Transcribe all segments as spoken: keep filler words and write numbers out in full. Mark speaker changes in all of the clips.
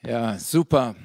Speaker 1: Ja, super.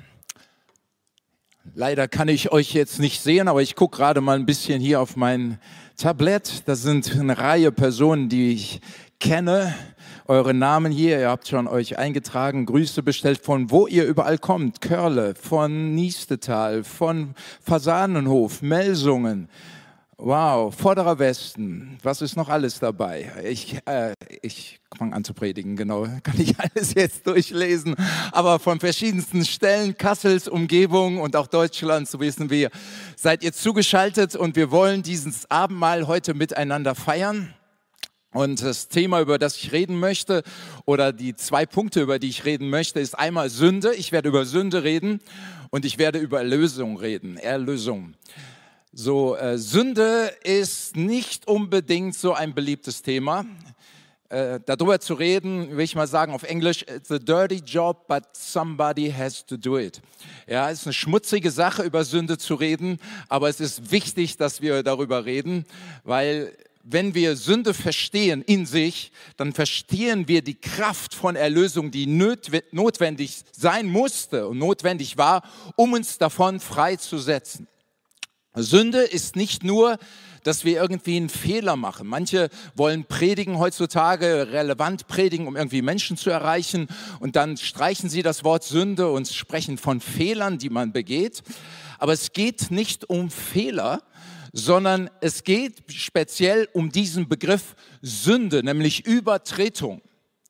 Speaker 1: Leider kann ich euch jetzt nicht sehen, aber ich gucke gerade mal ein bisschen hier auf mein Tablett. Das sind eine Reihe Personen, die ich kenne. Eure Namen hier, ihr habt schon euch eingetragen, Grüße bestellt, von wo ihr überall kommt. Körle, von Niestetal, von Fasanenhof, Melsungen. Wow, Vorderer Westen, was ist noch alles dabei? Ich, äh, ich fange an zu predigen, genau, kann ich alles jetzt durchlesen. Aber von verschiedensten Stellen, Kassels Umgebung und auch Deutschland, so wissen wir, seid ihr zugeschaltet und wir wollen dieses Abendmahl heute miteinander feiern. Und das Thema, über das ich reden möchte, oder die zwei Punkte, über die ich reden möchte, ist einmal Sünde. Ich werde über Sünde reden und ich werde über Erlösung reden, Erlösung. So, äh, Sünde ist nicht unbedingt so ein beliebtes Thema. Äh, darüber zu reden, will ich mal sagen auf Englisch, it's a dirty job, but somebody has to do it. Ja, es ist eine schmutzige Sache, über Sünde zu reden, aber es ist wichtig, dass wir darüber reden, weil wenn wir Sünde verstehen in sich, dann verstehen wir die Kraft von Erlösung, die notwendig sein musste und notwendig war, um uns davon freizusetzen. Sünde ist nicht nur, dass wir irgendwie einen Fehler machen. Manche wollen predigen heutzutage, relevant predigen, um irgendwie Menschen zu erreichen. Und dann streichen sie das Wort Sünde und sprechen von Fehlern, die man begeht. Aber es geht nicht um Fehler, sondern es geht speziell um diesen Begriff Sünde, nämlich Übertretung.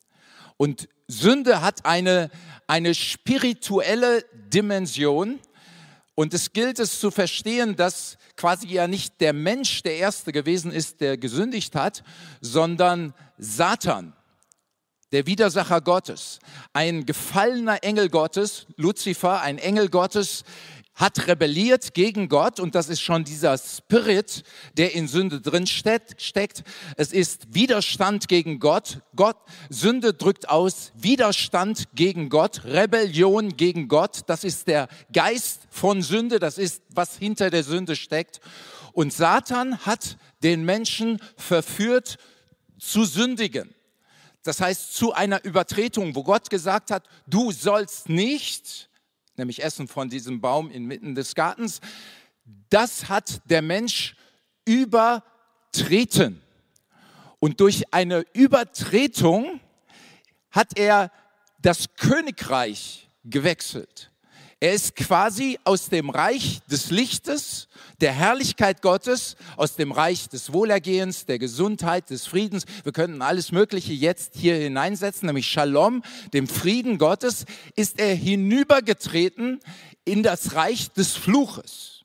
Speaker 1: Und Sünde hat eine, eine spirituelle Dimension. Und es gilt es zu verstehen, dass quasi ja nicht der Mensch der Erste gewesen ist, der gesündigt hat, sondern Satan, der Widersacher Gottes. Ein gefallener Engel Gottes, Luzifer, ein Engel Gottes, hat rebelliert gegen Gott und das ist schon dieser Spirit, der in Sünde drin steckt. Es ist Widerstand gegen Gott. Gott, Sünde drückt aus Widerstand gegen Gott, Rebellion gegen Gott. Das ist der Geist von Sünde, das ist, was hinter der Sünde steckt. Und Satan hat den Menschen verführt zu sündigen. Das heißt, zu einer Übertretung, wo Gott gesagt hat, du sollst nicht, nämlich essen von diesem Baum inmitten des Gartens. Das hat der Mensch übertreten. Und durch eine Übertretung hat er das Königreich gewechselt. Er ist quasi aus dem Reich des Lichtes, der Herrlichkeit Gottes, aus dem Reich des Wohlergehens, der Gesundheit, des Friedens. Wir könnten alles Mögliche jetzt hier hineinsetzen, nämlich Shalom, dem Frieden Gottes, ist er hinübergetreten in das Reich des Fluches,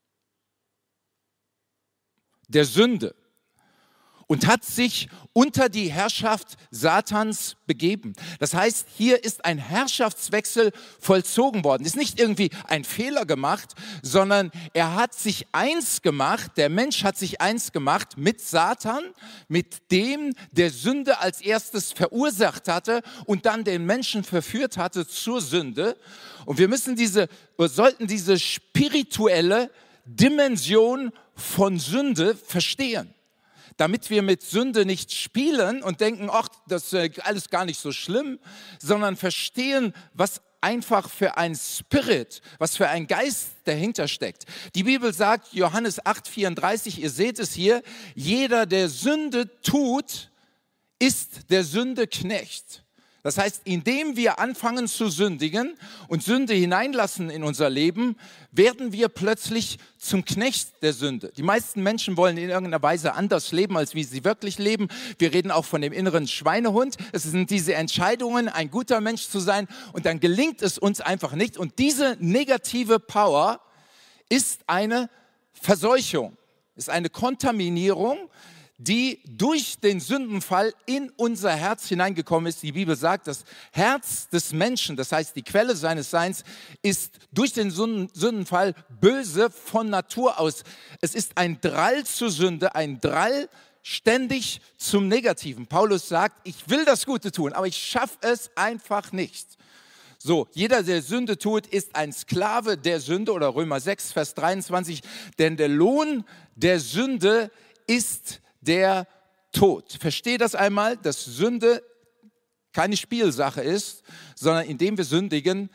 Speaker 1: der Sünde. Und hat sich unter die Herrschaft Satans begeben. Das heißt, hier ist ein Herrschaftswechsel vollzogen worden. Es ist nicht irgendwie ein Fehler gemacht, sondern er hat sich eins gemacht, der Mensch hat sich eins gemacht mit Satan, mit dem, der Sünde als erstes verursacht hatte und dann den Menschen verführt hatte zur Sünde. Und wir müssen diese, oder sollten diese spirituelle Dimension von Sünde verstehen. Damit wir mit Sünde nicht spielen und denken, ach, das ist alles gar nicht so schlimm, sondern verstehen, was einfach für ein Spirit, was für ein Geist dahinter steckt. Die Bibel sagt, Johannes acht vierunddreißig, ihr seht es hier, jeder, der Sünde tut, ist der Sünde Knecht. Das heißt, indem wir anfangen zu sündigen und Sünde hineinlassen in unser Leben, werden wir plötzlich zum Knecht der Sünde. Die meisten Menschen wollen in irgendeiner Weise anders leben, als wie sie wirklich leben. Wir reden auch von dem inneren Schweinehund. Es sind diese Entscheidungen, ein guter Mensch zu sein, und dann gelingt es uns einfach nicht. Und diese negative Power ist eine Verseuchung, ist eine Kontaminierung, die durch den Sündenfall in unser Herz hineingekommen ist. Die Bibel sagt, das Herz des Menschen, das heißt die Quelle seines Seins, ist durch den Sündenfall böse von Natur aus. Es ist ein Drall zur Sünde, ein Drall ständig zum Negativen. Paulus sagt, ich will das Gute tun, aber ich schaffe es einfach nicht. So, jeder, der Sünde tut, ist ein Sklave der Sünde, oder Römer sechs, Vers dreiundzwanzig, denn der Lohn der Sünde ist der Tod. Versteh das einmal, dass Sünde keine Spielsache ist, sondern indem wir sündigen,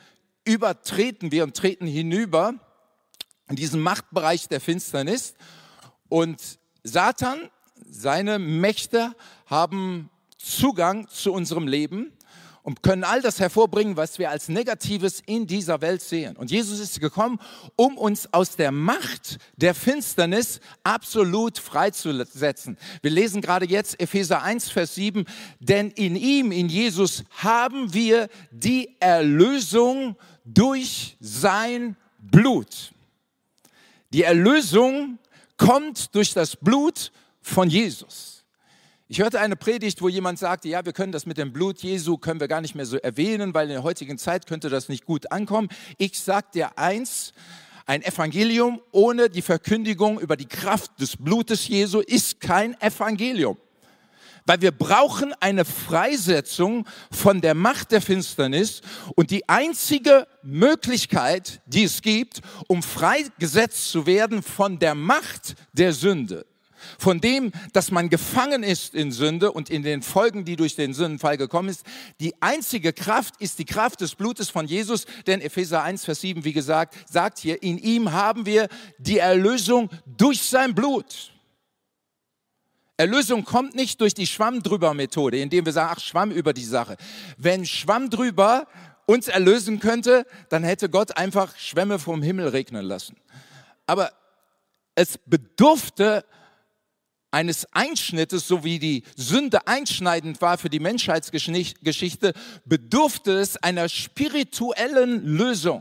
Speaker 1: übertreten wir und treten hinüber in diesen Machtbereich der Finsternis. Und Satan, seine Mächte haben Zugang zu unserem Leben und können all das hervorbringen, was wir als Negatives in dieser Welt sehen. Und Jesus ist gekommen, um uns aus der Macht der Finsternis absolut freizusetzen. Wir lesen gerade jetzt Epheser eins, Vers sieben, denn in ihm, in Jesus, haben wir die Erlösung durch sein Blut. Die Erlösung kommt durch das Blut von Jesus. Ich hörte eine Predigt, wo jemand sagte, ja, wir können das mit dem Blut Jesu, können wir gar nicht mehr so erwähnen, weil in der heutigen Zeit könnte das nicht gut ankommen. Ich sage dir eins, ein Evangelium ohne die Verkündigung über die Kraft des Blutes Jesu ist kein Evangelium. Weil wir brauchen eine Freisetzung von der Macht der Finsternis und die einzige Möglichkeit, die es gibt, um freigesetzt zu werden von der Macht der Sünde, von dem, dass man gefangen ist in Sünde und in den Folgen, die durch den Sündenfall gekommen ist. Die einzige Kraft ist die Kraft des Blutes von Jesus, denn Epheser eins, Vers sieben, wie gesagt, sagt hier, in ihm haben wir die Erlösung durch sein Blut. Erlösung kommt nicht durch die Schwamm-drüber-Methode, indem wir sagen, ach, Schwamm über die Sache. Wenn Schwamm drüber uns erlösen könnte, dann hätte Gott einfach Schwämme vom Himmel regnen lassen. Aber es bedurfte eines Einschnittes, so wie die Sünde einschneidend war für die Menschheitsgeschichte, bedurfte es einer spirituellen Lösung.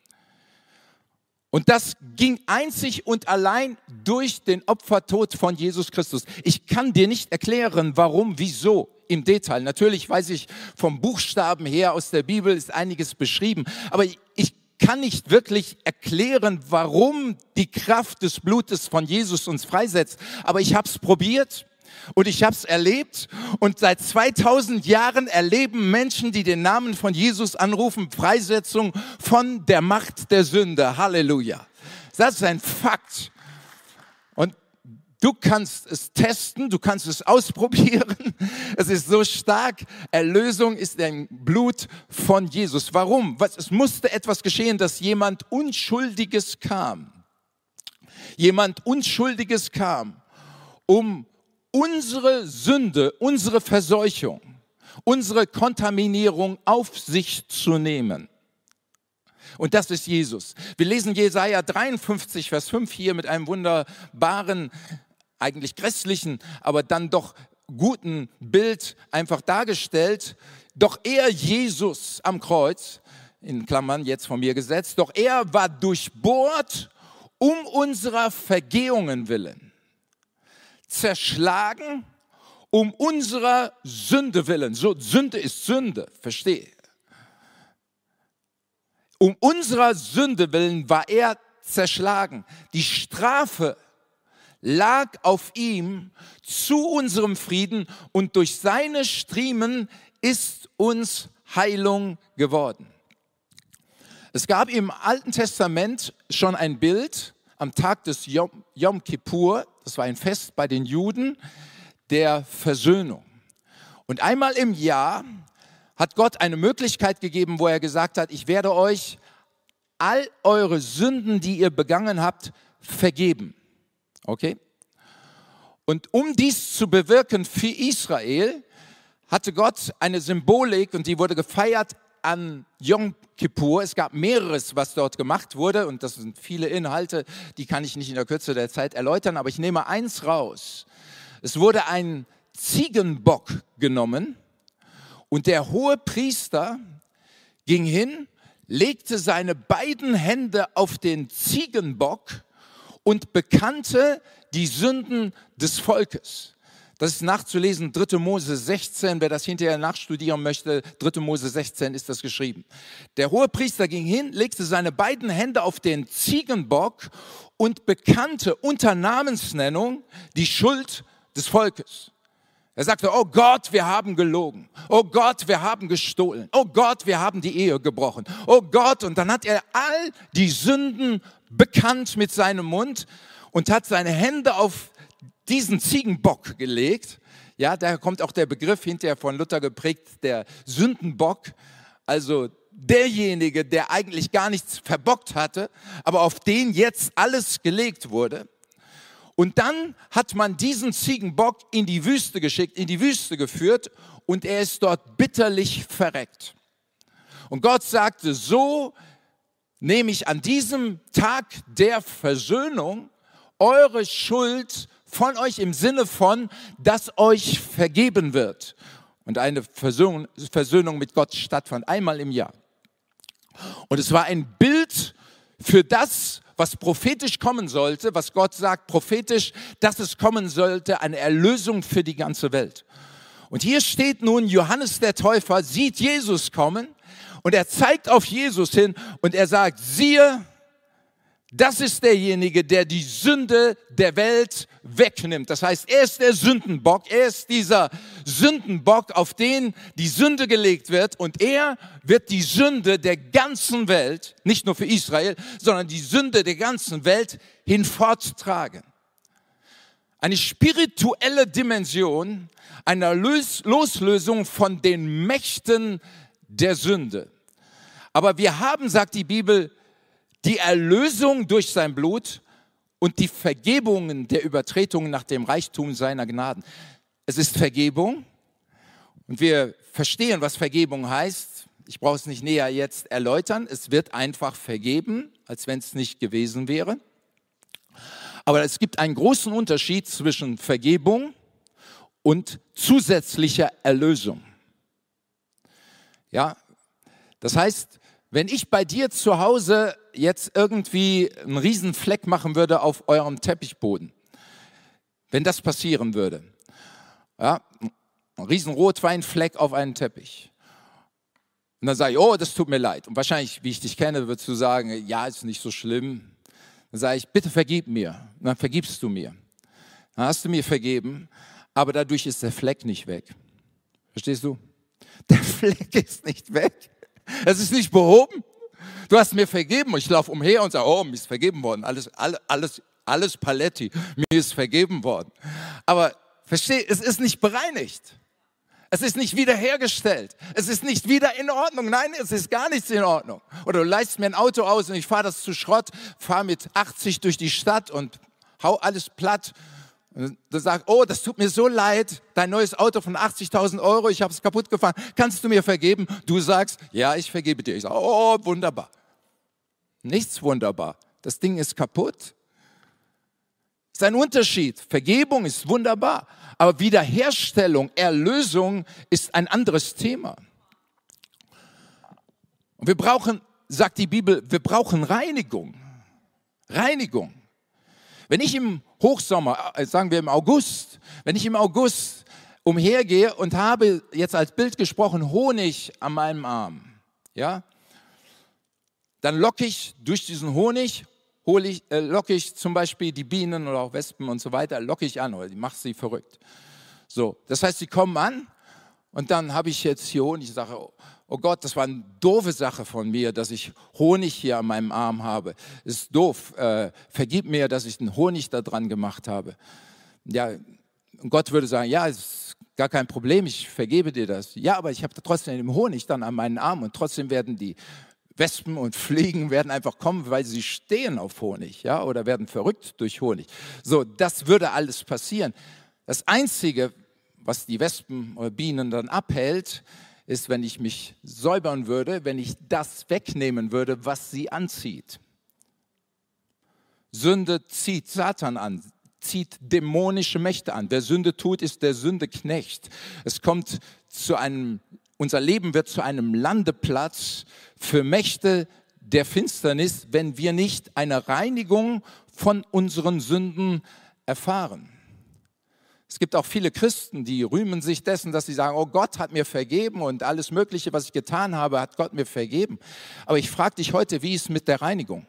Speaker 1: Und das ging einzig und allein durch den Opfertod von Jesus Christus. Ich kann dir nicht erklären, warum, wieso im Detail. Natürlich weiß ich vom Buchstaben her aus der Bibel ist einiges beschrieben, aber ich kann nicht wirklich erklären, warum die Kraft des Blutes von Jesus uns freisetzt. Aber ich habe es probiert und ich habe es erlebt. Und seit zweitausend Jahren erleben Menschen, die den Namen von Jesus anrufen, Freisetzung von der Macht der Sünde. Halleluja. Das ist ein Fakt. Und du kannst es testen, du kannst es ausprobieren. Es ist so stark. Erlösung ist ein Blut von Jesus. Warum? Es musste etwas geschehen, dass jemand Unschuldiges kam. Jemand Unschuldiges kam, um unsere Sünde, unsere Verseuchung, unsere Kontaminierung auf sich zu nehmen. Und das ist Jesus. Wir lesen Jesaja dreiundfünfzig, Vers fünf hier mit einem wunderbaren, eigentlich grässlichen, aber dann doch guten Bild einfach dargestellt. Doch er, Jesus am Kreuz, in Klammern jetzt von mir gesetzt, doch er war durchbohrt um unserer Vergehungen willen, zerschlagen um unserer Sünde willen. So, Sünde ist Sünde, verstehe. Um unserer Sünde willen war er zerschlagen. Die Strafe lag auf ihm zu unserem Frieden und durch seine Striemen ist uns Heilung geworden. Es gab im Alten Testament schon ein Bild am Tag des Yom, Yom Kippur, das war ein Fest bei den Juden, der Versöhnung. Und einmal im Jahr hat Gott eine Möglichkeit gegeben, wo er gesagt hat, ich werde euch all eure Sünden, die ihr begangen habt, vergeben. Okay? Und um dies zu bewirken für Israel, hatte Gott eine Symbolik und die wurde gefeiert an Yom Kippur. Es gab mehreres, was dort gemacht wurde und das sind viele Inhalte, die kann ich nicht in der Kürze der Zeit erläutern, aber ich nehme eins raus. Es wurde ein Ziegenbock genommen und der hohe Priester ging hin, legte seine beiden Hände auf den Ziegenbock und bekannte die Sünden des Volkes. Das ist nachzulesen, dritte Mose sechzehn, wer das hinterher nachstudieren möchte, dritte Mose sechzehn ist das geschrieben. Der Hohepriester ging hin, legte seine beiden Hände auf den Ziegenbock und bekannte unter Namensnennung die Schuld des Volkes. Er sagte, oh Gott, wir haben gelogen. Oh Gott, wir haben gestohlen. Oh Gott, wir haben die Ehe gebrochen. Oh Gott, und dann hat er all die Sünden bekannt mit seinem Mund und hat seine Hände auf diesen Ziegenbock gelegt. Ja, daher kommt auch der Begriff hinterher von Luther geprägt, der Sündenbock. Also derjenige, der eigentlich gar nichts verbockt hatte, aber auf den jetzt alles gelegt wurde. Und dann hat man diesen Ziegenbock in die Wüste geschickt, in die Wüste geführt und er ist dort bitterlich verreckt. Und Gott sagte, so nehme ich an diesem Tag der Versöhnung eure Schuld von euch im Sinne von, dass euch vergeben wird. Und eine Versöhnung, Versöhnung mit Gott stattfand, einmal im Jahr. Und es war ein Bild für das, was prophetisch kommen sollte, was Gott sagt, prophetisch, dass es kommen sollte, eine Erlösung für die ganze Welt. Und hier steht nun, Johannes der Täufer sieht Jesus kommen und er zeigt auf Jesus hin und er sagt, siehe, das ist derjenige, der die Sünde der Welt wegnimmt. Das heißt, er ist der Sündenbock, er ist dieser Sündenbock, auf den die Sünde gelegt wird und er wird die Sünde der ganzen Welt, nicht nur für Israel, sondern die Sünde der ganzen Welt hinforttragen. Eine spirituelle Dimension einer Loslösung von den Mächten der Sünde. Aber wir haben, sagt die Bibel, die Erlösung durch sein Blut und die Vergebungen der Übertretungen nach dem Reichtum seiner Gnaden. Es ist Vergebung und wir verstehen, was Vergebung heißt. Ich brauche es nicht näher jetzt erläutern. Es wird einfach vergeben, als wenn es nicht gewesen wäre. Aber es gibt einen großen Unterschied zwischen Vergebung und zusätzlicher Erlösung. Ja, das heißt, wenn ich bei dir zu Hause jetzt irgendwie einen riesen Fleck machen würde auf eurem Teppichboden, wenn das passieren würde, ja, ein riesen Rotweinfleck auf einem Teppich, und dann sage ich, oh, das tut mir leid. Und wahrscheinlich, wie ich dich kenne, würdest du sagen, ja, ist nicht so schlimm. Dann sage ich, bitte vergib mir. Und dann vergibst du mir. Dann hast du mir vergeben, aber dadurch ist der Fleck nicht weg. Verstehst du? Der Fleck ist nicht weg. Es ist nicht behoben. Du hast mir vergeben und ich laufe umher und sage, oh, mir ist vergeben worden. Alles, alles, alles, alles Paletti. Mir ist vergeben worden. Aber versteh, es ist nicht bereinigt. Es ist nicht wiederhergestellt. Es ist nicht wieder in Ordnung. Nein, es ist gar nichts in Ordnung. Oder du leihst mir ein Auto aus und ich fahre das zu Schrott, fahre mit achtzig durch die Stadt und hau alles platt. Und du sagst, oh, das tut mir so leid, dein neues Auto von achtzigtausend Euro, ich habe es kaputt gefahren, kannst du mir vergeben? Du sagst, ja, ich vergebe dir. Ich sage, oh, wunderbar. Nichts wunderbar. Das Ding ist kaputt. Das ist ein Unterschied. Vergebung ist wunderbar, aber Wiederherstellung, Erlösung ist ein anderes Thema. Und wir brauchen, sagt die Bibel, wir brauchen Reinigung. Reinigung. Wenn ich im Hochsommer, sagen wir im August, wenn ich im August umhergehe und habe jetzt als Bild gesprochen Honig an meinem Arm, ja, dann locke ich durch diesen Honig, hole ich, äh, locke ich zum Beispiel die Bienen oder auch Wespen und so weiter, locke ich an oder ich mache sie verrückt. So, das heißt, sie kommen an und dann habe ich jetzt hier Honig, ich sage, oh Gott, das war eine doofe Sache von mir, dass ich Honig hier an meinem Arm habe. Das ist doof. Äh, vergib mir, dass ich den Honig da dran gemacht habe. Ja, und Gott würde sagen, ja, es ist gar kein Problem, ich vergebe dir das. Ja, aber ich habe trotzdem den Honig dann an meinen Arm und trotzdem werden die Wespen und Fliegen werden einfach kommen, weil sie stehen auf Honig, ja, oder werden verrückt durch Honig. So, das würde alles passieren. Das Einzige, was die Wespen oder Bienen dann abhält, ist, wenn ich mich säubern würde, wenn ich das wegnehmen würde, was sie anzieht. Sünde zieht Satan an, zieht dämonische Mächte an. Wer Sünde tut, ist der Sündeknecht. Es kommt zu einem, unser Leben wird zu einem Landeplatz für Mächte der Finsternis, wenn wir nicht eine Reinigung von unseren Sünden erfahren. Es gibt auch viele Christen, die rühmen sich dessen, dass sie sagen, oh Gott hat mir vergeben und alles Mögliche, was ich getan habe, hat Gott mir vergeben. Aber ich frage dich heute, wie ist es mit der Reinigung?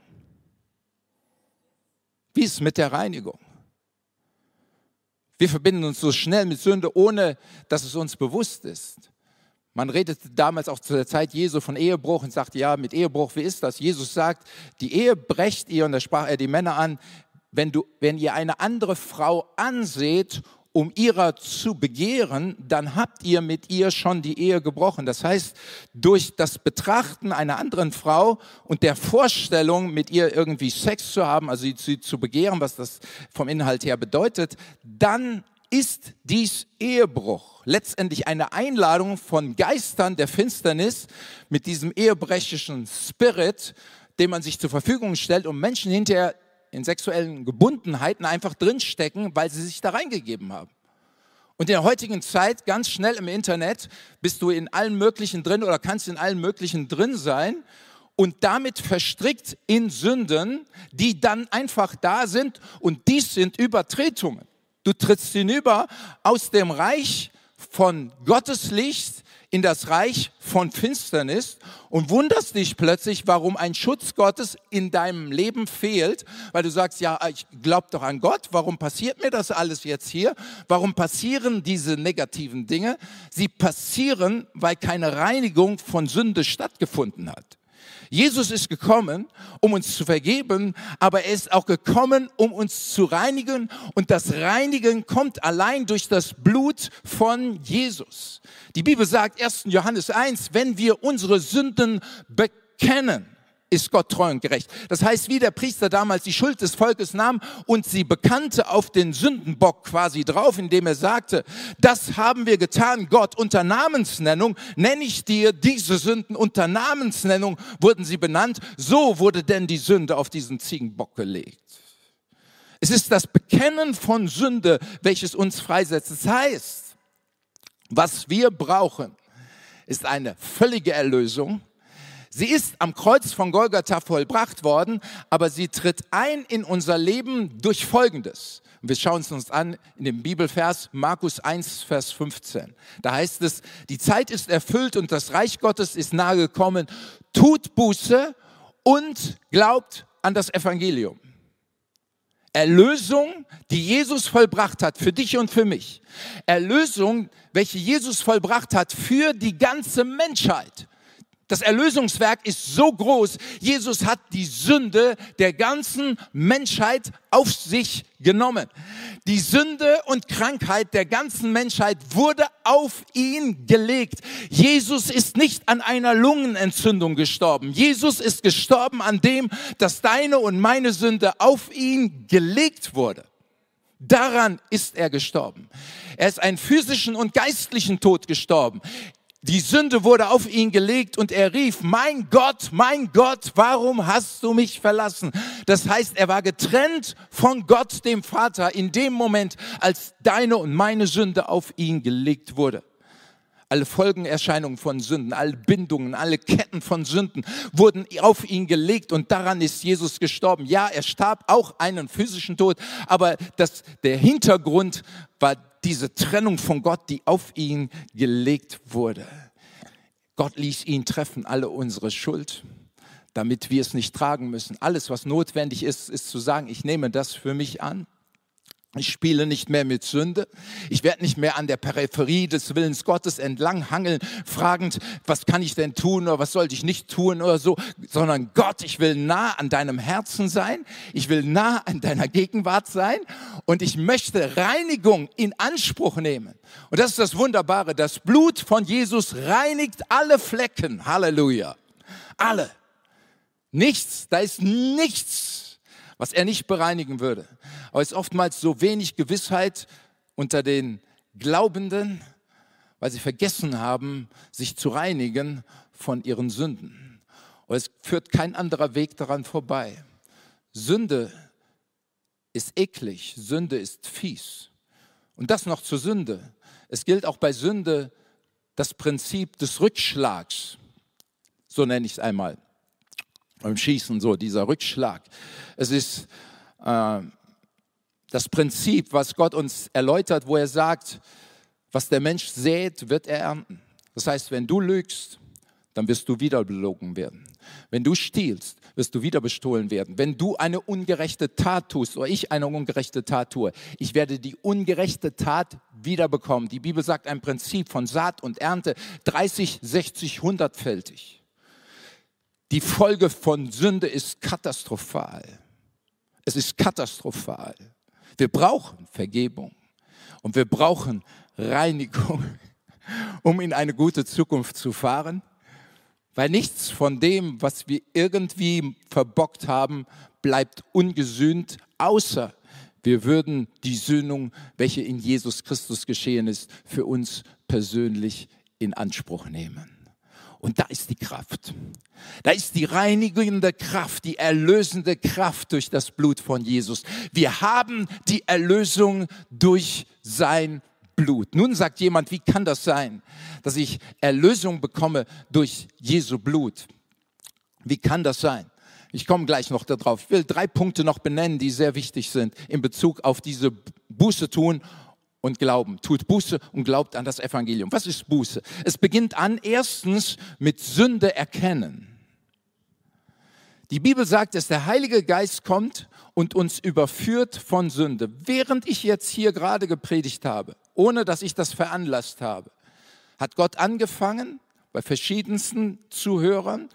Speaker 1: Wie ist es mit der Reinigung? Wir verbinden uns so schnell mit Sünde, ohne dass es uns bewusst ist. Man redete damals auch zu der Zeit Jesu von Ehebruch und sagte, ja, mit Ehebruch, wie ist das? Jesus sagt, die Ehe brecht ihr, und da sprach er die Männer an, wenn, du, wenn ihr eine andere Frau anseht, um ihrer zu begehren, dann habt ihr mit ihr schon die Ehe gebrochen. Das heißt, durch das Betrachten einer anderen Frau und der Vorstellung, mit ihr irgendwie Sex zu haben, also sie zu begehren, was das vom Inhalt her bedeutet, dann ist dies Ehebruch. Letztendlich eine Einladung von Geistern der Finsternis mit diesem ehebrechischen Spirit, den man sich zur Verfügung stellt, um Menschen hinterher in sexuellen Gebundenheiten einfach drinstecken, weil sie sich da reingegeben haben. Und in der heutigen Zeit, ganz schnell im Internet, bist du in allen möglichen drin oder kannst in allen möglichen drin sein und damit verstrickt in Sünden, die dann einfach da sind, und dies sind Übertretungen. Du trittst hinüber aus dem Reich von Gottes Licht in das Reich von Finsternis und wunderst dich plötzlich, warum ein Schutz Gottes in deinem Leben fehlt, weil du sagst, ja, ich glaube doch an Gott, warum passiert mir das alles jetzt hier? Warum passieren diese negativen Dinge? Sie passieren, weil keine Reinigung von Sünde stattgefunden hat. Jesus ist gekommen, um uns zu vergeben, aber er ist auch gekommen, um uns zu reinigen. Und das Reinigen kommt allein durch das Blut von Jesus. Die Bibel sagt, erster Johannes eins, wenn wir unsere Sünden bekennen, ist Gott treu und gerecht. Das heißt, wie der Priester damals die Schuld des Volkes nahm und sie bekannte auf den Sündenbock quasi drauf, indem er sagte, das haben wir getan, Gott, unter Namensnennung nenne ich dir diese Sünden, unter Namensnennung wurden sie benannt, so wurde denn die Sünde auf diesen Ziegenbock gelegt. Es ist das Bekennen von Sünde, welches uns freisetzt. Das heißt, was wir brauchen, ist eine völlige Erlösung. Sie ist am Kreuz von Golgatha vollbracht worden, aber sie tritt ein in unser Leben durch Folgendes. Und wir schauen es uns an in dem Bibelvers Markus eins, Vers fünfzehn. Da heißt es, die Zeit ist erfüllt und das Reich Gottes ist nahe gekommen. Tut Buße und glaubt an das Evangelium. Erlösung, die Jesus vollbracht hat für dich und für mich. Erlösung, welche Jesus vollbracht hat für die ganze Menschheit. Das Erlösungswerk ist so groß. Jesus hat die Sünde der ganzen Menschheit auf sich genommen. Die Sünde und Krankheit der ganzen Menschheit wurde auf ihn gelegt. Jesus ist nicht an einer Lungenentzündung gestorben. Jesus ist gestorben an dem, dass deine und meine Sünde auf ihn gelegt wurde. Daran ist er gestorben. Er ist einen physischen und geistlichen Tod gestorben. Die Sünde wurde auf ihn gelegt und er rief, mein Gott, mein Gott, warum hast du mich verlassen? Das heißt, er war getrennt von Gott, dem Vater, in dem Moment, als deine und meine Sünde auf ihn gelegt wurde. Alle Folgenerscheinungen von Sünden, alle Bindungen, alle Ketten von Sünden wurden auf ihn gelegt und daran ist Jesus gestorben. Ja, er starb auch einen physischen Tod, aber das, der Hintergrund war diese Trennung von Gott, die auf ihn gelegt wurde. Gott ließ ihn treffen, alle unsere Schuld, damit wir es nicht tragen müssen. Alles, was notwendig ist, ist zu sagen, ich nehme das für mich an. Ich spiele nicht mehr mit Sünde. Ich werde nicht mehr an der Peripherie des Willens Gottes entlang hangeln, fragend, was kann ich denn tun oder was sollte ich nicht tun oder so, sondern Gott, ich will nah an deinem Herzen sein. Ich will nah an deiner Gegenwart sein und ich möchte Reinigung in Anspruch nehmen. Und das ist das Wunderbare. Das Blut von Jesus reinigt alle Flecken. Halleluja. Alle. Nichts, da ist nichts, was er nicht bereinigen würde. Aber es ist oftmals so wenig Gewissheit unter den Glaubenden, weil sie vergessen haben, sich zu reinigen von ihren Sünden. Und es führt kein anderer Weg daran vorbei. Sünde ist eklig, Sünde ist fies. Und das noch zur Sünde. Es gilt auch bei Sünde das Prinzip des Rückschlags. So nenne ich es einmal. Beim Schießen so, dieser Rückschlag. Es ist äh, das Prinzip, was Gott uns erläutert, wo er sagt, was der Mensch sät, wird er ernten. Das heißt, wenn du lügst, dann wirst du wieder belogen werden. Wenn du stiehlst, wirst du wieder bestohlen werden. Wenn du eine ungerechte Tat tust oder ich eine ungerechte Tat tue, ich werde die ungerechte Tat wiederbekommen. Die Bibel sagt ein Prinzip von Saat und Ernte, dreißig, sechzig, hundertfältig. Die Folge von Sünde ist katastrophal. Es ist katastrophal. Wir brauchen Vergebung. Und wir brauchen Reinigung, um in eine gute Zukunft zu fahren. Weil nichts von dem, was wir irgendwie verbockt haben, bleibt ungesühnt, außer wir würden die Sühnung, welche in Jesus Christus geschehen ist, für uns persönlich in Anspruch nehmen. Und da ist die Kraft. Da ist die reinigende Kraft, die erlösende Kraft durch das Blut von Jesus. Wir haben die Erlösung durch sein Blut. Nun sagt jemand, wie kann das sein, dass ich Erlösung bekomme durch Jesu Blut? Wie kann das sein? Ich komme gleich noch darauf. Ich will drei Punkte noch benennen, die sehr wichtig sind in Bezug auf diese Buße tun und Glauben. Tut Buße und glaubt an das Evangelium. Was ist Buße? Es beginnt an, erstens mit Sünde erkennen. Die Bibel sagt, dass der Heilige Geist kommt und uns überführt von Sünde. Während ich jetzt hier gerade gepredigt habe, ohne dass ich das veranlasst habe, hat Gott angefangen, bei verschiedensten Zuhörern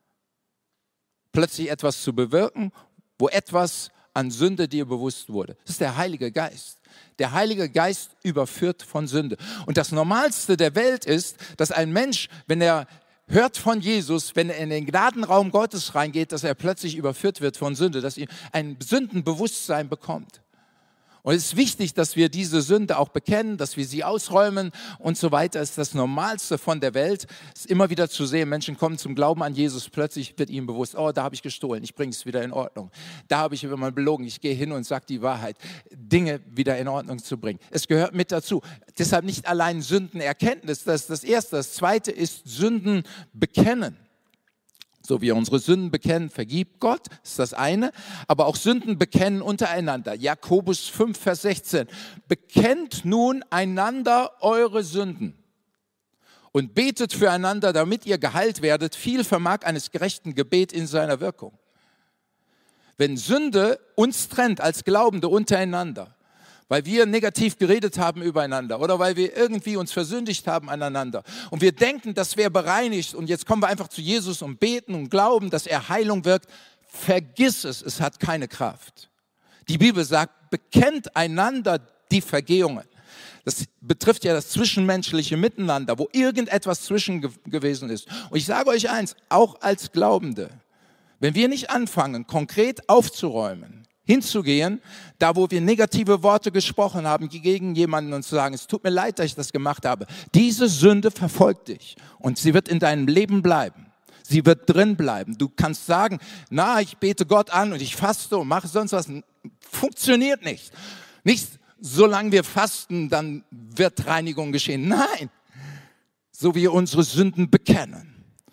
Speaker 1: plötzlich etwas zu bewirken, wo etwas an Sünde dir bewusst wurde. Das ist der Heilige Geist. Der Heilige Geist überführt von Sünde. Und das Normalste der Welt ist, dass ein Mensch, wenn er hört von Jesus, wenn er in den Gnadenraum Gottes reingeht, dass er plötzlich überführt wird von Sünde, dass er ein Sündenbewusstsein bekommt. Und es ist wichtig, dass wir diese Sünde auch bekennen, dass wir sie ausräumen und so weiter. Das ist das Normalste von der Welt. Es ist immer wieder zu sehen, Menschen kommen zum Glauben an Jesus, plötzlich wird ihnen bewusst, oh, da habe ich gestohlen, ich bringe es wieder in Ordnung. Da habe ich über mal belogen, ich gehe hin und sage die Wahrheit. Dinge wieder in Ordnung zu bringen. Es gehört mit dazu. Deshalb nicht allein Sündenerkenntnis, das ist das Erste. Das Zweite ist Sünden bekennen. So wie wir unsere Sünden bekennen, vergibt Gott, ist das eine. Aber auch Sünden bekennen untereinander. Jakobus fünf, Vers sechzehn. Bekennt nun einander eure Sünden und betet füreinander, damit ihr geheilt werdet. Viel vermag eines gerechten Gebet in seiner Wirkung. Wenn Sünde uns trennt als Glaubende untereinander, weil wir negativ geredet haben übereinander oder weil wir irgendwie uns versündigt haben aneinander und wir denken, das wäre bereinigt und jetzt kommen wir einfach zu Jesus und beten und glauben, dass er Heilung wirkt, vergiss es, es hat keine Kraft. Die Bibel sagt, bekennt einander die Vergehungen. Das betrifft ja das zwischenmenschliche Miteinander, wo irgendetwas zwischen ge- gewesen ist. Und ich sage euch eins, auch als Glaubende, wenn wir nicht anfangen, konkret aufzuräumen, hinzugehen, da wo wir negative Worte gesprochen haben gegen jemanden und zu sagen, es tut mir leid, dass ich das gemacht habe. Diese Sünde verfolgt dich und sie wird in deinem Leben bleiben. Sie wird drin bleiben. Du kannst sagen, na, ich bete Gott an und ich faste und mache sonst was. Funktioniert nicht. Nicht, solange wir fasten, dann wird Reinigung geschehen. Nein, so wie wir unsere Sünden bekennen.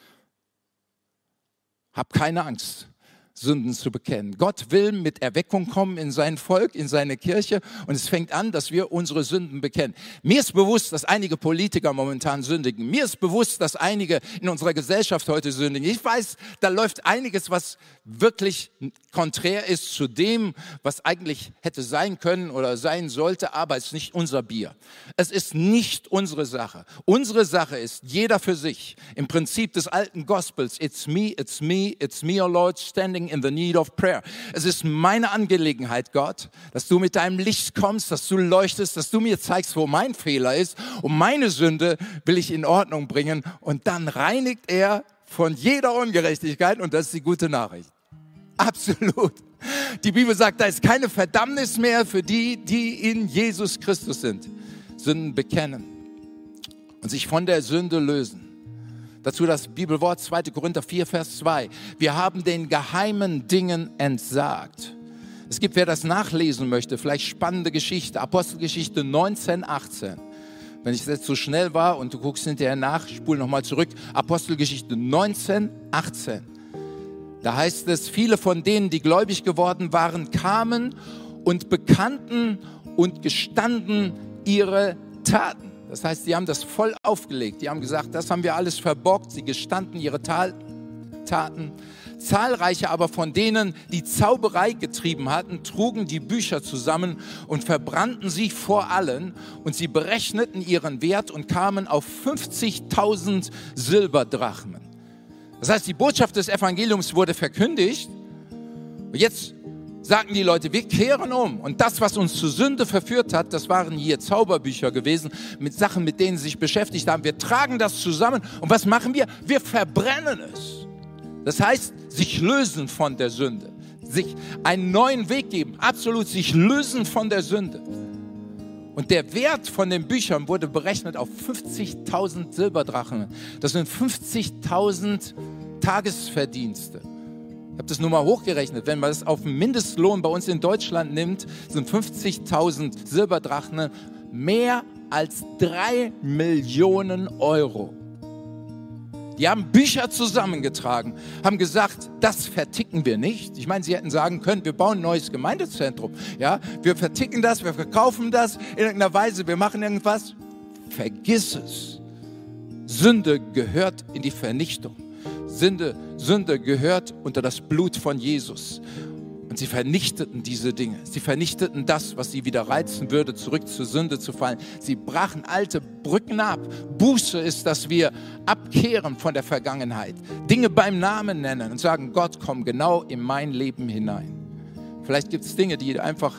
Speaker 1: Hab keine Angst, Sünden zu bekennen. Gott will mit Erweckung kommen in sein Volk, in seine Kirche und es fängt an, dass wir unsere Sünden bekennen. Mir ist bewusst, dass einige Politiker momentan sündigen. Mir ist bewusst, dass einige in unserer Gesellschaft heute sündigen. Ich weiß, da läuft einiges, was wirklich konträr ist zu dem, was eigentlich hätte sein können oder sein sollte, aber es ist nicht unser Bier. Es ist nicht unsere Sache. Unsere Sache ist, jeder für sich, im Prinzip des alten Gospels, it's me, it's me, it's me, O Lord, standing in the need of prayer. Es ist meine Angelegenheit, Gott, dass du mit deinem Licht kommst, dass du leuchtest, dass du mir zeigst, wo mein Fehler ist und meine Sünde will ich in Ordnung bringen und dann reinigt er von jeder Ungerechtigkeit und das ist die gute Nachricht. Absolut. Die Bibel sagt, da ist keine Verdammnis mehr für die, die in Jesus Christus sind. Sünden bekennen und sich von der Sünde lösen. Dazu das Bibelwort zweiter Korinther vier, Vers zwei. Wir haben den geheimen Dingen entsagt. Es gibt, wer das nachlesen möchte, vielleicht spannende Geschichte, Apostelgeschichte neunzehn, achtzehn. Wenn ich jetzt so schnell war und du guckst hinterher nach, spul nochmal zurück, Apostelgeschichte neunzehn, achtzehn. Da heißt es, viele von denen, die gläubig geworden waren, kamen und bekannten und gestanden ihre Taten. Das heißt, sie haben das voll aufgelegt. Die haben gesagt, das haben wir alles verbockt. Sie gestanden ihre Taten. Zahlreiche aber von denen, die Zauberei getrieben hatten, trugen die Bücher zusammen und verbrannten sie vor allen. Und sie berechneten ihren Wert und kamen auf fünfzigtausend Silberdrachmen. Das heißt, die Botschaft des Evangeliums wurde verkündigt. Und jetzt sagten die Leute, wir kehren um. Und das, was uns zur Sünde verführt hat, das waren hier Zauberbücher gewesen, mit Sachen, mit denen sie sich beschäftigt haben. Wir tragen das zusammen. Und was machen wir? Wir verbrennen es. Das heißt, sich lösen von der Sünde. Sich einen neuen Weg geben. Absolut sich lösen von der Sünde. Und der Wert von den Büchern wurde berechnet auf fünfzigtausend Silberdrachen. Das sind fünfzigtausend Tagesverdienste. Ich habe das nur mal hochgerechnet. Wenn man das auf den Mindestlohn bei uns in Deutschland nimmt, sind fünfzigtausend Silberdrachen mehr als drei Millionen Euro. Die haben Bücher zusammengetragen, haben gesagt, das verticken wir nicht. Ich meine, sie hätten sagen können, wir bauen ein neues Gemeindezentrum. Ja, wir verticken das, wir verkaufen das in irgendeiner Weise, wir machen irgendwas. Vergiss es. Sünde gehört in die Vernichtung. Sünde, Sünde gehört unter das Blut von Jesus. Und sie vernichteten diese Dinge. Sie vernichteten das, was sie wieder reizen würde, zurück zur Sünde zu fallen. Sie brachen alte Brücken ab. Buße ist, dass wir abkehren von der Vergangenheit. Dinge beim Namen nennen und sagen, Gott, komm genau in mein Leben hinein. Vielleicht gibt es Dinge, die du einfach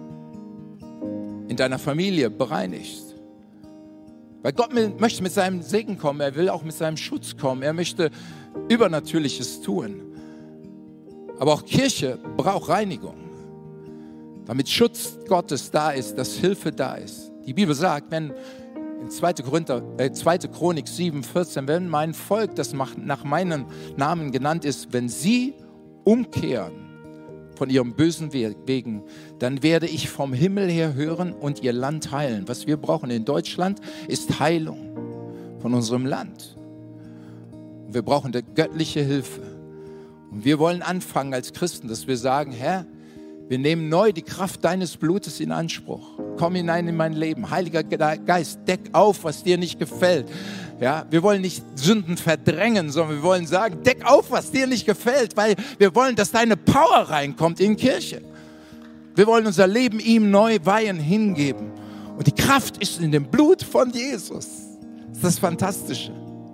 Speaker 1: in deiner Familie bereinigst. Weil Gott möchte mit seinem Segen kommen. Er will auch mit seinem Schutz kommen. Er möchte Übernatürliches tun. Aber auch Kirche braucht Reinigung, damit Schutz Gottes da ist, dass Hilfe da ist. Die Bibel sagt, wenn in zweite. Korinther, äh, zweite. Chronik sieben, vierzehn, wenn mein Volk, das nach meinem Namen genannt ist, wenn sie umkehren von ihrem bösen Wegen, dann werde ich vom Himmel her hören und ihr Land heilen. Was wir brauchen in Deutschland ist Heilung von unserem Land. Wir brauchen eine göttliche Hilfe. Und wir wollen anfangen als Christen, dass wir sagen, Herr, wir nehmen neu die Kraft deines Blutes in Anspruch. Komm hinein in mein Leben. Heiliger Geist, deck auf, was dir nicht gefällt. Ja, wir wollen nicht Sünden verdrängen, sondern wir wollen sagen, deck auf, was dir nicht gefällt, weil wir wollen, dass deine Power reinkommt in die Kirche. Wir wollen unser Leben ihm neu weihen, hingeben. Und die Kraft ist in dem Blut von Jesus. Das ist das Fantastische.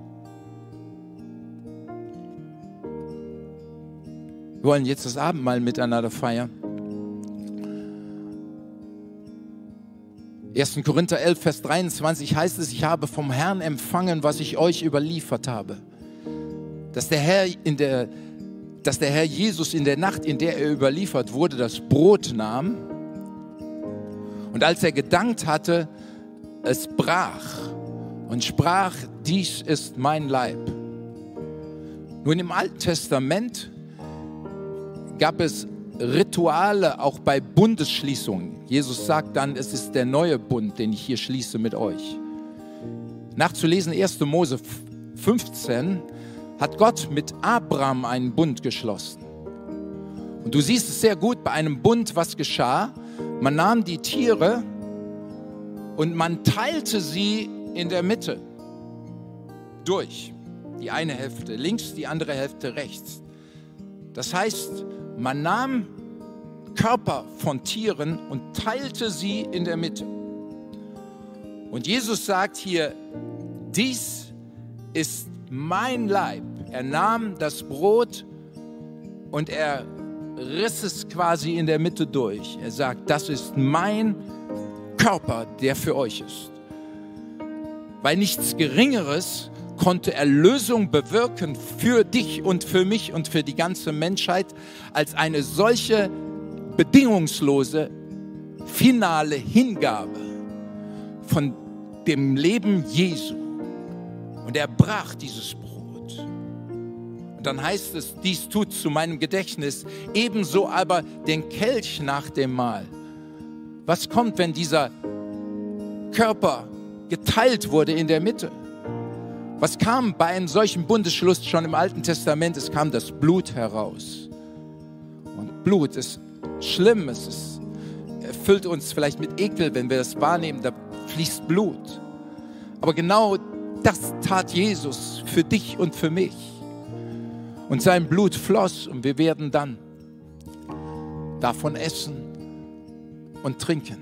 Speaker 1: Wir wollen jetzt das Abendmahl miteinander feiern. erster. Korinther elf, Vers dreiundzwanzig heißt es, ich habe vom Herrn empfangen, was ich euch überliefert habe. Dass der Herr, in der, dass der Herr Jesus in der Nacht, in der er überliefert wurde, das Brot nahm und als er gedankt hatte, es brach und sprach, dies ist mein Leib. Nun im Alten Testament gab es Rituale auch bei Bundesschließungen. Jesus sagt dann, es ist der neue Bund, den ich hier schließe mit euch. Nachzulesen erster. Mose fünfzehn hat Gott mit Abraham einen Bund geschlossen. Und du siehst es sehr gut bei einem Bund, was geschah. Man nahm die Tiere und man teilte sie in der Mitte durch. Die eine Hälfte links, die andere Hälfte rechts. Das heißt, man nahm Körper von Tieren und teilte sie in der Mitte. Und Jesus sagt hier, dies ist mein Leib. Er nahm das Brot und er riss es quasi in der Mitte durch. Er sagt, das ist mein Körper, der für euch ist. Weil nichts Geringeres konnte Erlösung bewirken für dich und für mich und für die ganze Menschheit als eine solche bedingungslose, finale Hingabe von dem Leben Jesu. Und er brach dieses Brot. Und dann heißt es, dies tut zu meinem Gedächtnis, ebenso aber den Kelch nach dem Mahl. Was kommt, wenn dieser Körper geteilt wurde in der Mitte? Was kam bei einem solchen Bundesschluss schon im Alten Testament? Es kam das Blut heraus. Und Blut ist schlimm, es ist, erfüllt uns vielleicht mit Ekel, wenn wir das wahrnehmen, da fließt Blut. Aber genau das tat Jesus für dich und für mich. Und sein Blut floss und wir werden dann davon essen und trinken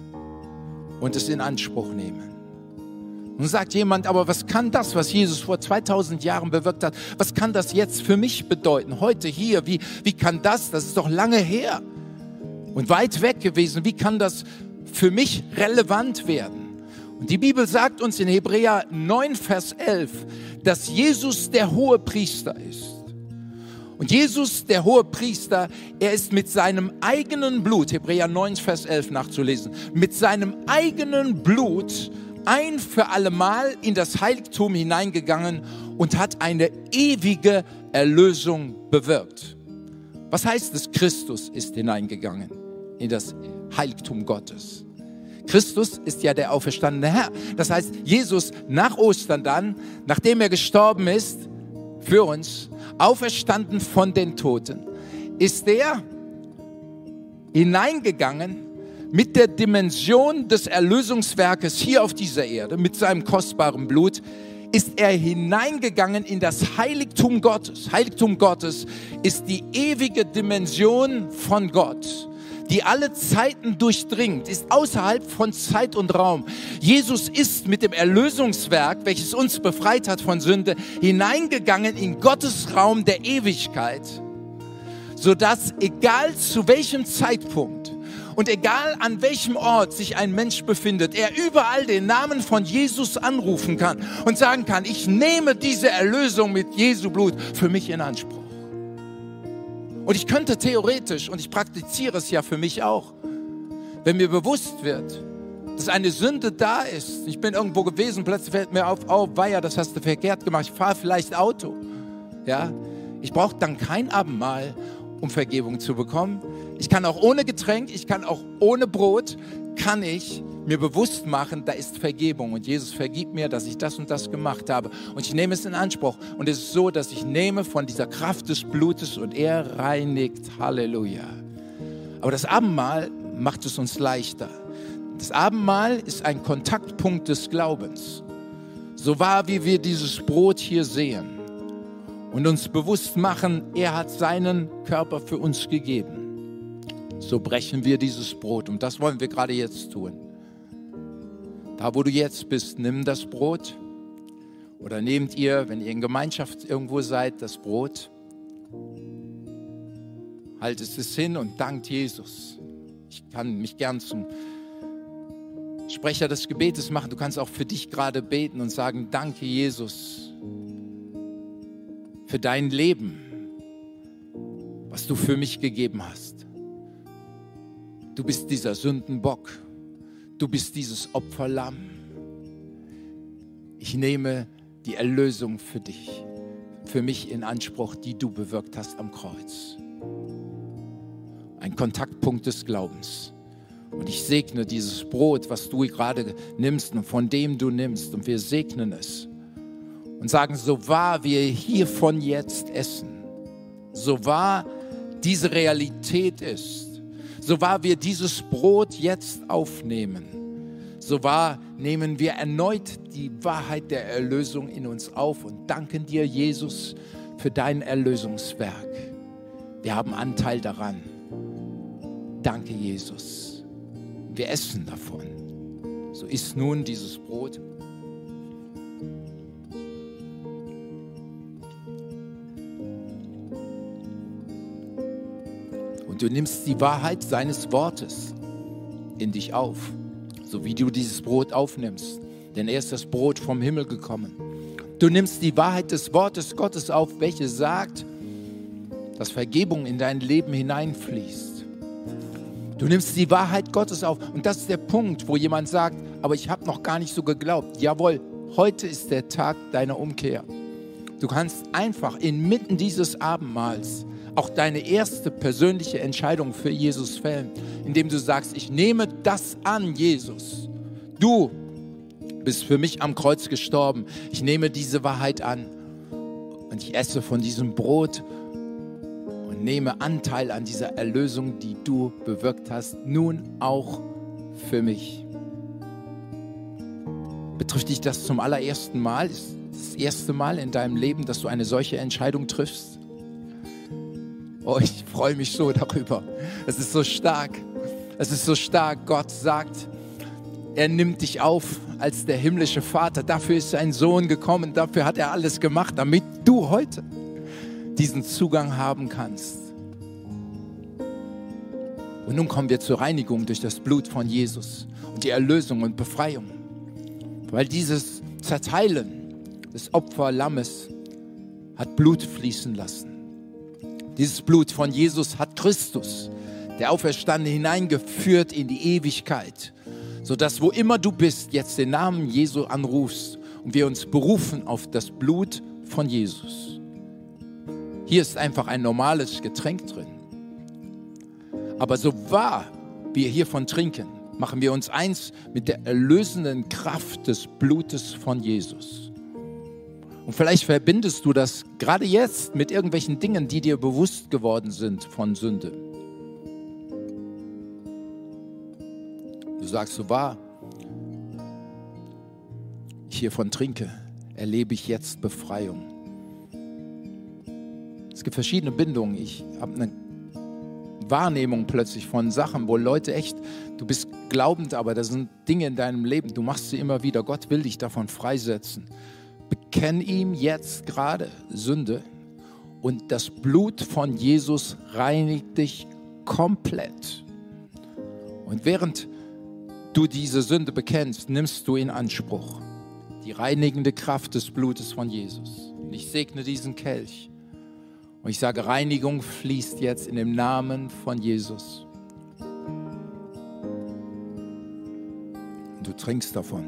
Speaker 1: und es in Anspruch nehmen. Nun sagt jemand, aber was kann das, was Jesus vor zweitausend Jahren bewirkt hat, was kann das jetzt für mich bedeuten? Heute hier, wie, wie kann das, das ist doch lange her. und weit weg gewesen. Wie kann das für mich relevant werden? Und die Bibel sagt uns in Hebräer neun, Vers elf, dass Jesus der hohe Priester ist. Und Jesus, der hohe Priester, er ist mit seinem eigenen Blut, Hebräer neun, Vers elf nachzulesen, mit seinem eigenen Blut ein für allemal in das Heiligtum hineingegangen und hat eine ewige Erlösung bewirkt. Was heißt es? Christus ist hineingegangen in das Heiligtum Gottes. Christus ist ja der auferstandene Herr. Das heißt, Jesus nach Ostern dann, nachdem er gestorben ist, für uns, auferstanden von den Toten, ist er hineingegangen mit der Dimension des Erlösungswerkes hier auf dieser Erde, mit seinem kostbaren Blut, ist er hineingegangen in das Heiligtum Gottes. Heiligtum Gottes ist die ewige Dimension von Gott, die alle Zeiten durchdringt, ist außerhalb von Zeit und Raum. Jesus ist mit dem Erlösungswerk, welches uns befreit hat von Sünde, hineingegangen in Gottes Raum der Ewigkeit, sodass egal zu welchem Zeitpunkt und egal an welchem Ort sich ein Mensch befindet, er überall den Namen von Jesus anrufen kann und sagen kann, ich nehme diese Erlösung mit Jesu Blut für mich in Anspruch. Und ich könnte theoretisch, und ich praktiziere es ja für mich auch, wenn mir bewusst wird, dass eine Sünde da ist. Ich bin irgendwo gewesen, plötzlich fällt mir auf, oh weia, das hast du verkehrt gemacht, ich fahre vielleicht Auto. Ja? Ich brauche dann kein Abendmahl, um Vergebung zu bekommen. Ich kann auch ohne Getränk, ich kann auch ohne Brot, kann ich mir bewusst machen, da ist Vergebung und Jesus vergibt mir, dass ich das und das gemacht habe und ich nehme es in Anspruch und es ist so, dass ich nehme von dieser Kraft des Blutes und er reinigt, Halleluja. Aber das Abendmahl macht es uns leichter. Das Abendmahl ist ein Kontaktpunkt des Glaubens. So wahr wie wir dieses Brot hier sehen und uns bewusst machen, er hat seinen Körper für uns gegeben. So brechen wir dieses Brot und das wollen wir gerade jetzt tun. Da, wo du jetzt bist, nimm das Brot oder nehmt ihr, wenn ihr in Gemeinschaft irgendwo seid, das Brot, haltet es hin und dankt Jesus. Ich kann mich gern zum Sprecher des Gebetes machen. Du kannst auch für dich gerade beten und sagen, danke Jesus für dein Leben, was du für mich gegeben hast. Du bist dieser Sündenbock. Du bist dieses Opferlamm. Ich nehme die Erlösung für dich, für mich in Anspruch, die du bewirkt hast am Kreuz. Ein Kontaktpunkt des Glaubens. Und ich segne dieses Brot, was du gerade nimmst und von dem du nimmst. Und wir segnen es und sagen, so wahr wir hiervon jetzt essen, so wahr diese Realität ist, so wahr wir dieses Brot jetzt aufnehmen, so wahr nehmen wir erneut die Wahrheit der Erlösung in uns auf und danken dir, Jesus, für dein Erlösungswerk. Wir haben Anteil daran. Danke, Jesus. Wir essen davon. So isst nun dieses Brot. Und du nimmst die Wahrheit seines Wortes in dich auf, so wie du dieses Brot aufnimmst. Denn er ist das Brot vom Himmel gekommen. Du nimmst die Wahrheit des Wortes Gottes auf, welche sagt, dass Vergebung in dein Leben hineinfließt. Du nimmst die Wahrheit Gottes auf. Und das ist der Punkt, wo jemand sagt, aber ich habe noch gar nicht so geglaubt. Jawohl, heute ist der Tag deiner Umkehr. Du kannst einfach inmitten dieses Abendmahls auch deine erste persönliche Entscheidung für Jesus fällen, indem du sagst, ich nehme das an, Jesus. Du bist für mich am Kreuz gestorben. Ich nehme diese Wahrheit an und ich esse von diesem Brot und nehme Anteil an dieser Erlösung, die du bewirkt hast, nun auch für mich. Betrifft dich das zum allerersten Mal? Ist das erste Mal in deinem Leben, dass du eine solche Entscheidung triffst? Oh, ich freue mich so darüber. Es ist so stark. Es ist so stark. Gott sagt, er nimmt dich auf als der himmlische Vater. Dafür ist sein Sohn gekommen. Dafür hat er alles gemacht, damit du heute diesen Zugang haben kannst. Und nun kommen wir zur Reinigung durch das Blut von Jesus und die Erlösung und Befreiung. Weil dieses Zerteilen des Opferlammes hat Blut fließen lassen. Dieses Blut von Jesus hat Christus, der Auferstandene, hineingeführt in die Ewigkeit, sodass wo immer du bist, jetzt den Namen Jesu anrufst und wir uns berufen auf das Blut von Jesus. Hier ist einfach ein normales Getränk drin. Aber so wahr wir hiervon trinken, machen wir uns eins mit der erlösenden Kraft des Blutes von Jesus. Und vielleicht verbindest du das gerade jetzt mit irgendwelchen Dingen, die dir bewusst geworden sind von Sünde. Du sagst, so wahr ich hiervon trinke, erlebe ich jetzt Befreiung. Es gibt verschiedene Bindungen. Ich habe eine Wahrnehmung plötzlich von Sachen, wo Leute echt, du bist glaubend, aber da sind Dinge in deinem Leben, du machst sie immer wieder. Gott will dich davon freisetzen. Bekenn ihm jetzt gerade Sünde und das Blut von Jesus reinigt dich komplett. Und während du diese Sünde bekennst, nimmst du in Anspruch die reinigende Kraft des Blutes von Jesus. Und ich segne diesen Kelch. Und ich sage, Reinigung fließt jetzt in dem Namen von Jesus. Und du trinkst davon.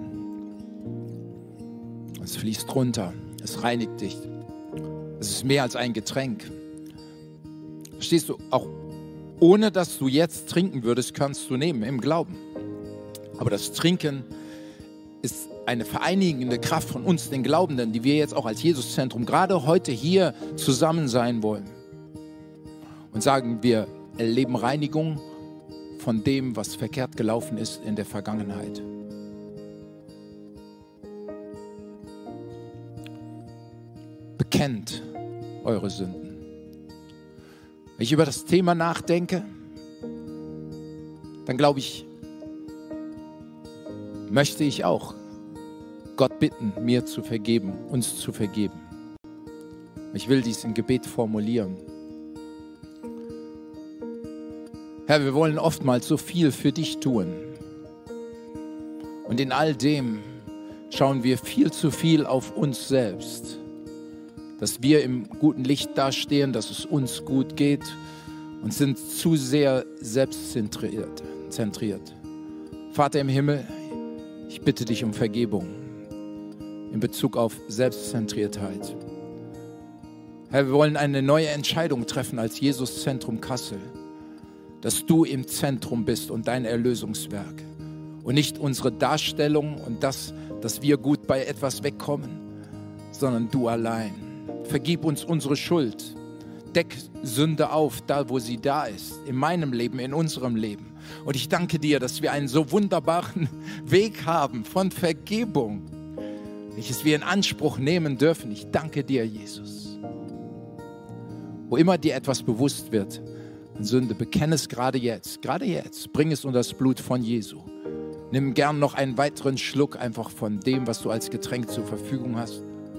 Speaker 1: Es fließt runter. Es reinigt dich. Es ist mehr als ein Getränk. Verstehst du? Auch ohne dass du jetzt trinken würdest, kannst du nehmen im Glauben. Aber das Trinken ist eine vereinigende Kraft von uns, den Glaubenden, die wir jetzt auch als Jesuszentrum gerade heute hier zusammen sein wollen. Und sagen, wir erleben Reinigung von dem, was verkehrt gelaufen ist in der Vergangenheit. Bekennt eure Sünden. Wenn ich über das Thema nachdenke, dann glaube ich, möchte ich auch Gott bitten, mir zu vergeben, uns zu vergeben. Ich will dies im Gebet formulieren. Herr, wir wollen oftmals so viel für dich tun. Und in all dem schauen wir viel zu viel auf uns selbst. Dass wir im guten Licht dastehen, dass es uns gut geht und sind zu sehr selbstzentriert. Zentriert. Vater im Himmel, ich bitte dich um Vergebung in Bezug auf Selbstzentriertheit. Herr, wir wollen eine neue Entscheidung treffen als Jesuszentrum Kassel, dass du im Zentrum bist und dein Erlösungswerk und nicht unsere Darstellung und das, dass wir gut bei etwas wegkommen, sondern du allein. Vergib uns unsere Schuld. Deck Sünde auf, da wo sie da ist, in meinem Leben, in unserem Leben. Und ich danke dir, dass wir einen so wunderbaren Weg haben von Vergebung, welches wir in Anspruch nehmen dürfen. Ich danke dir, Jesus. Wo immer dir etwas bewusst wird an Sünde, bekenne es gerade jetzt, gerade jetzt. Bring es unter das Blut von Jesu. Nimm gern noch einen weiteren Schluck einfach von dem, was du als Getränk zur Verfügung hast.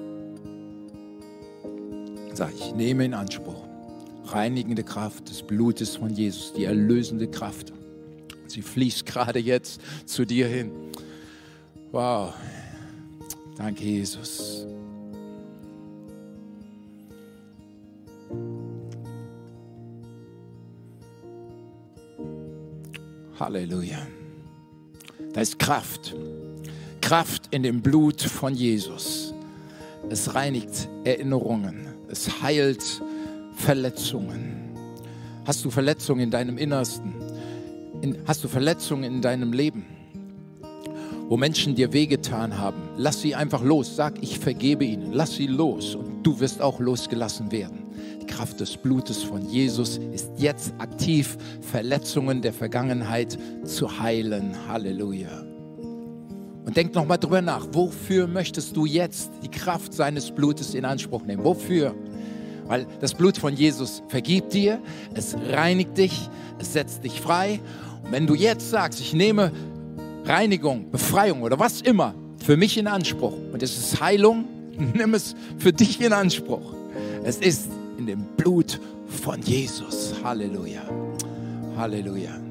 Speaker 1: Sag ich, nehme in Anspruch. Reinigende Kraft des Blutes von Jesus, die erlösende Kraft. Sie fließt gerade jetzt zu dir hin. Wow. Danke, Jesus. Halleluja. Da ist Kraft. Kraft in dem Blut von Jesus. Es reinigt Erinnerungen. Es heilt Verletzungen. Hast du Verletzungen in deinem Innersten? In, hast du Verletzungen in deinem Leben, wo Menschen dir wehgetan haben? Lass sie einfach los. Sag, ich vergebe ihnen. Lass sie los und du wirst auch losgelassen werden. Die Kraft des Blutes von Jesus ist jetzt aktiv, Verletzungen der Vergangenheit zu heilen. Halleluja. Und denk nochmal drüber nach. Wofür möchtest du jetzt die Kraft seines Blutes in Anspruch nehmen? Wofür? Weil das Blut von Jesus vergibt dir, es reinigt dich, es setzt dich frei. Und wenn du jetzt sagst, ich nehme Reinigung, Befreiung oder was immer für mich in Anspruch und es ist Heilung, nimm es für dich in Anspruch. Es ist in dem Blut von Jesus. Halleluja. Halleluja.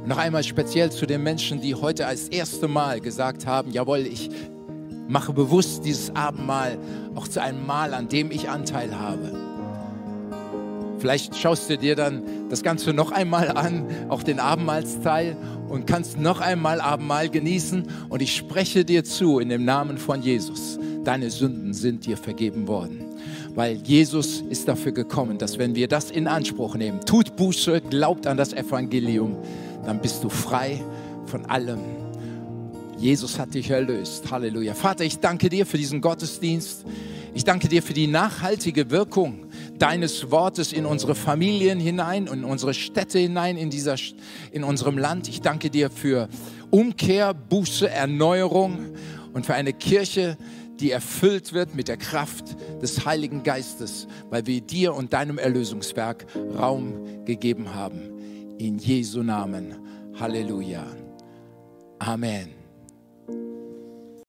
Speaker 1: Und noch einmal speziell zu den Menschen, die heute als erste Mal gesagt haben, jawohl, ich mache bewusst dieses Abendmahl auch zu einem Mahl, an dem ich Anteil habe. Vielleicht schaust du dir dann das Ganze noch einmal an, auch den Abendmahlsteil, und kannst noch einmal Abendmahl genießen. Und ich spreche dir zu in dem Namen von Jesus, deine Sünden sind dir vergeben worden. Weil Jesus ist dafür gekommen, dass wenn wir das in Anspruch nehmen, tut Buße, glaubt an das Evangelium, dann bist du frei von allem. Jesus hat dich erlöst. Halleluja. Vater, ich danke dir für diesen Gottesdienst. Ich danke dir für die nachhaltige Wirkung deines Wortes in unsere Familien hinein, in unsere Städte hinein, in, dieser, in unserem Land. Ich danke dir für Umkehr, Buße, Erneuerung und für eine Kirche, die erfüllt wird mit der Kraft des Heiligen Geistes, weil wir dir und deinem Erlösungswerk Raum gegeben haben. In Jesu Namen. Halleluja. Amen.